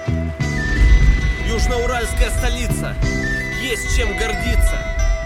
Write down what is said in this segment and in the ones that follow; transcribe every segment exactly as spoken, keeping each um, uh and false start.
Южноуральская столица, есть чем гордиться.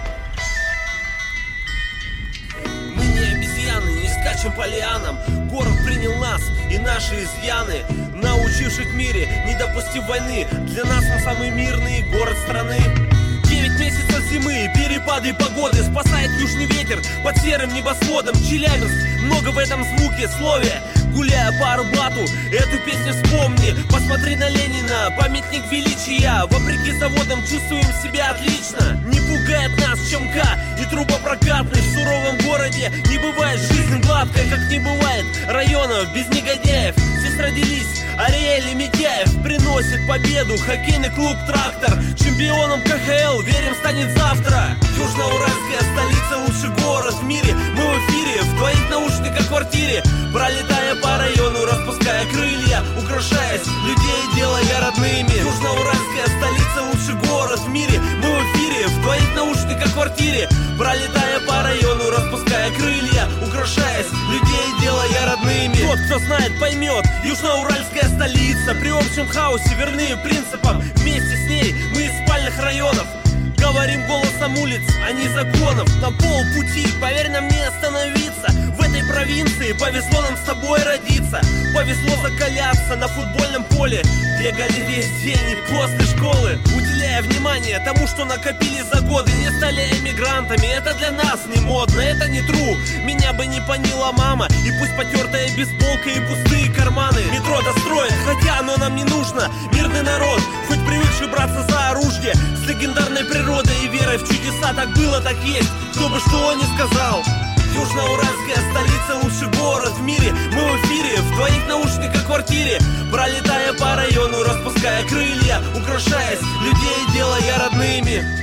Мы не обезьяны, не скачем по лианам. Город принял нас и наши изъяны, научившись в мире, не допустив войны. Для нас он самый мирный город страны. Девять месяцев зимы, перепады погоды спасает южный ветер под серым небосводом. Челябинск, много в этом звуке, слове. Гуляя по Арбату, эту песню вспомни. Посмотри на Ленина, памятник величия. Вопреки заводам чувствуем себя отлично. Не пугает нас ЧМК и трубопрокатный. В суровом городе не бывает жизнь гладкой, как не бывает районов без негодяев. Здесь родились Ариэль и Митяев. Приносит победу хоккейный клуб «Трактор». Чемпионом ка ха эл, верим, станет завтра. Южноуральская столица, лучший город в мире. Мы в эфире, в твоих наушниках в квартире. Пролетая по району, распуская крылья, украшаясь людей, делая родными. Южноуральская столица, лучший город в мире. Мы в эфире, в твоих наушниках в квартире. Пролетая по району, распуская крылья, украшаясь людей, делая родными. Тот, кто знает, поймет. Южноуральская столица, при общем хаосе верны принципам. Вместе с ней мы из спальных районов говорим голосом улиц, а не законов. На полпути, поверь нам, не остановиться. В этой провинции повезло нам с тобой родиться. Повезло закаляться на футбольном поле. Бегали весь день и после школы, уделяя внимание тому, что накопили за годы. Не стали эмигрантами, это для нас не модно, это не true. Меня бы не поняла мама. И пусть потертая бейсболка и пустые карманы. Метро достроят, хотя оно нам не нужно. Мирный народ, хоть привыкший браться за оружие, с легендарной природой и верой в чудеса. Так было, так есть, кто бы что ни сказал. Южноуральская столица, лучший город в мире. Мы в эфире, в твоих наушниках в квартире. Пролетая по району, распуская крылья, украшаясь людей, делая родными.